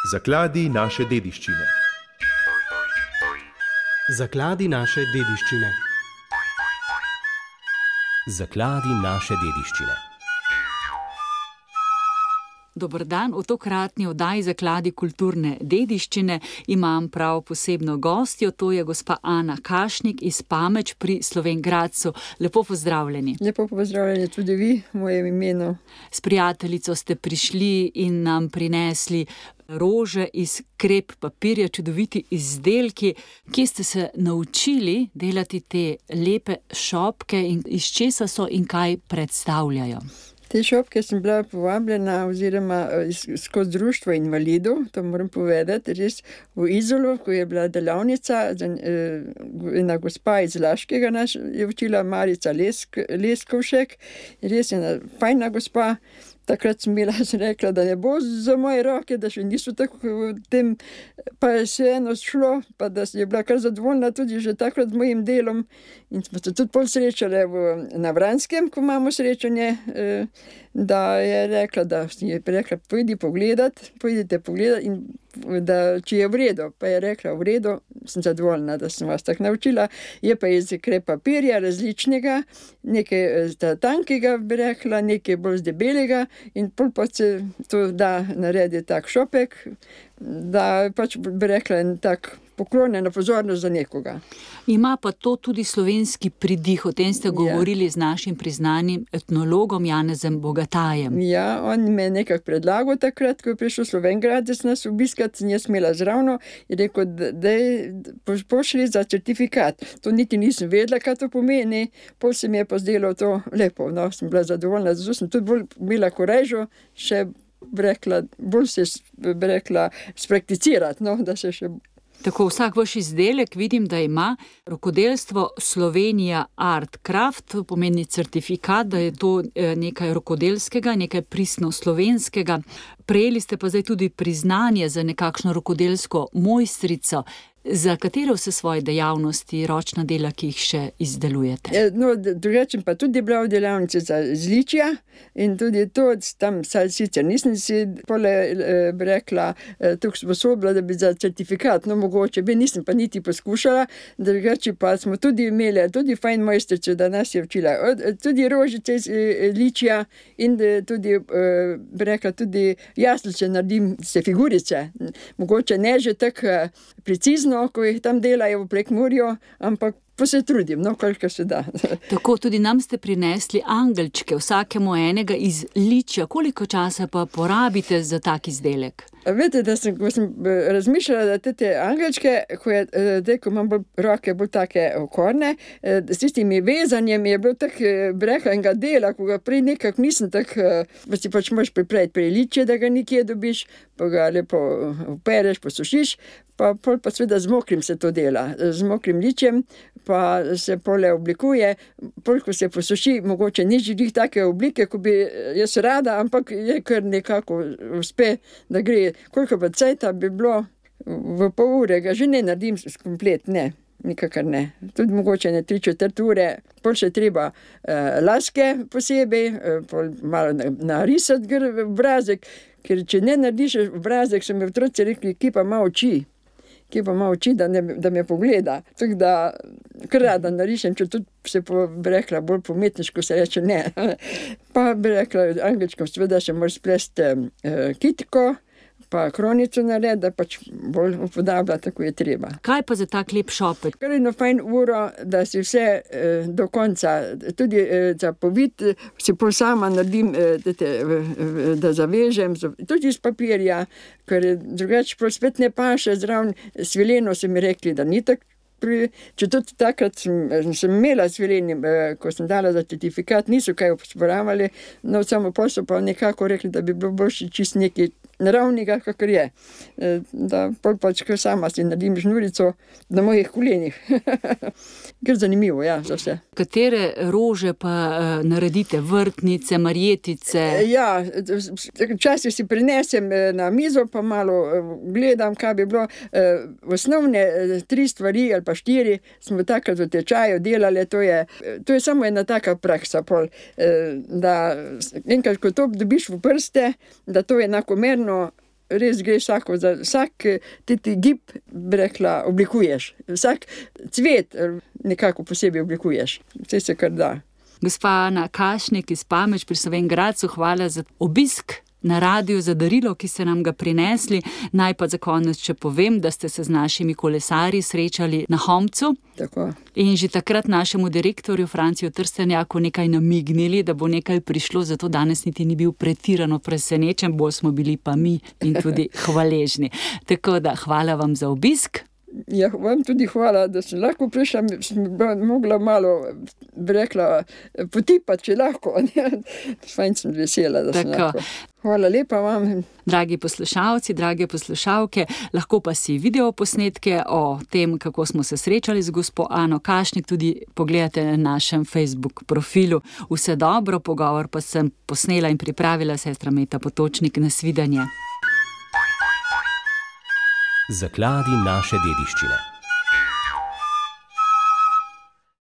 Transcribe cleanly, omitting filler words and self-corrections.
Zakladi naše dediščine. Zakladi naše dediščine. Zakladi naše dediščine. Dober dan, v tokratni oddaji Zakladi kulturne dediščine imam prav posebno gostjo, to je gospa Ana Kašnik iz Pameč pri Slovenj Gradcu. Lepo pozdravljeni. Lepo pozdravljeni tudi vi, v mojem imenu. S prijateljico ste prišli in nam prinesli rože iz krep papirja, čudoviti izdelki. Kje ste se naučili delati te lepe šopke in iz česa so in kaj predstavljajo? Te šopke sem bila povabljena oziroma skozi društvo invalidov, to moram povedati, res v Izolu, ko je bila delavnica, ena gospa iz Laškega nas je učila, Marica Leskovšek, res ena fajna gospa. Takrat sem rekla, da ne bo za moje roke, da še niso tako v tem, pa je se eno šlo, pa da je bila kar zadovoljna tudi že takrat z mojim delom. In smo se tudi pol srečali na Vranskem, ko imamo srečanje, da je rekla, pojdite pogledat in da če je v redu. Pa je rekla, v redu, sem zadovoljna, da sem vas tako naučila. Je pa iz krep papirja različnega, nekaj tankega, bi rekla, nekaj bolj debelega in pol pa se to da naredi tak šopek, da pač bi rekla en tak poklonjena pozornost za nekoga. Ima pa to tudi slovenski pridih, o tem ste govorili z našim priznanim etnologom Janezom Bogatajem. Ja, on me je nekako predlagal takrat, ko je prišel Slovenj Gradec nas obiskati, sem jaz imela zravno in rekel, da pošli za certifikat. To niti nisem vedela, kaj to pomeni, pol se mi je pa zdelo to lepo, no, sem bila zadovoljna, zato sem tudi bolj bila korežo, še bolj se sprakticirati, no, da se še... Tako, vsak vaš izdelek vidim, da ima rokodelstvo Slovenija Art Craft, to pomeni certifikat, da je to nekaj rokodelskega, nekaj pristno slovenskega. Prejeli ste pa zdaj tudi priznanje za nekakšno rokodelsko mojstrico. Za katero vse svoje dejavnosti, ročna dela, ki jih še izdelujete? No, drugače pa tudi bila v delavnici za izličja in tudi to tam sicer nisem si bi rekla tukaj sposobila, da bi za certifikat, no mogoče bi, nisem pa niti poskušala, drugače pa smo tudi imeli tudi fajn mojstrico, da nas je učila tudi rožice iz ličja in tudi, bi rekla, tudi jaslice naredim, se figurice, mogoče ne že tako precizno, ko jih tam delajo v Prekmurju, ampak pa se trudim, no, koliko se da. Tako, tudi nam ste prinesli angelčke, vsakemu enega iz ličja. Koliko časa pa porabite za tak izdelek? Veste, ko sem razmišljala, da te angelčke, ko imam roke bolj take okorne, s tistimi vezanjem je bilo tako brehanega dela, ko ga prej nekako nisem tako, pa si pač moraš pripraviti priličje, da ga nikje dobiš, pa ga lepo opereš, posušiš, pa seveda z mokrim se to dela, z mokrim ličjem, pa se pole oblikuje, ko se posuši, mogoče ni želih take oblike, ko bi jaz rada, ampak je kar nekako uspe, da gre. Koliko pa cajta bi bilo v pol ure, ga že ne naredim komplet, ne, nikakor ne. Tudi mogoče ne 3/4 ure, pol še treba laske posebej, pol malo narisati obrazek, ker če ne narediš obrazek, so mi otroci rekli, kje pa ima oči, da me pogleda. Tako da kar rada narišem, če tudi se bi rekla bolj pometniško se reče ne. Pa bi rekla angelčkom, seveda še moraš splesti kitiko, pa kronico naredi, da pač bolj upodablja, tako je treba. Kaj pa za tak lep šopek? Kar eno fajn uro, da si vse do konca, tudi za povit, si pol sama naredim, da zavežem, tudi iz papirja, ker drugače pol spet ne paše, zraven svileno so mi rekli, da ni tako. Če tudi takrat sem imela svileni, ko sem dala za certifikat, niso kaj usporavali, no samo pol so pa nekako rekli, da bi bilo boljše čist nekaj naravnega, kakor je. Da pol pač sama si naredim žnurico na mojih kolenih. Ker zanimivo, ja, za vse. Katere rože pa naredite? Vrtnice, marjetice? Ja, včasih si prinesem na mizo, pa malo gledam, kaj bi bilo. Osnovne 3 stvari ali pa 4 smo takrat v tečaju delali, to je samo ena taka praksa, pol, da enkrat, ko to dobiš v prste, da to enakomerno res greš vsak ti gib, bi rekla, oblikuješ. Vsak cvet nekako posebej oblikuješ. Vse se kar da. Gospa Ana Kašnik iz Pameč pri Slovenj Gradcu, hvala za obisk na radiju, za darilo, ki ste nam ga prinesli. Naj pa za konec še povem, da ste se z našimi kolesarji srečali na Homcu. Tako. In že takrat našemu direktorju Franciju Trstenjaku nekaj namignili, da bo nekaj prišlo, zato danes niti ni bil pretirano presenečen, bolj smo bili pa mi in tudi hvaležni. Tako da hvala vam za obisk. Ja, vam tudi hvala, da sem lahko prišla, sem mogla malo, bi rekla, potipati, če lahko. Fajn sem vesela, da sem lahko. Hvala lepa vam. Dragi poslušalci, drage poslušalke, lahko pa si video posnetke o tem, kako smo se srečali z gospo Ano Kašnik, tudi pogledate na našem Facebook profilu. Vse dobro, pogovor pa sem posnela in pripravila sestra Meta Potočnik. Nasvidenje. Zakladi naše dediščine.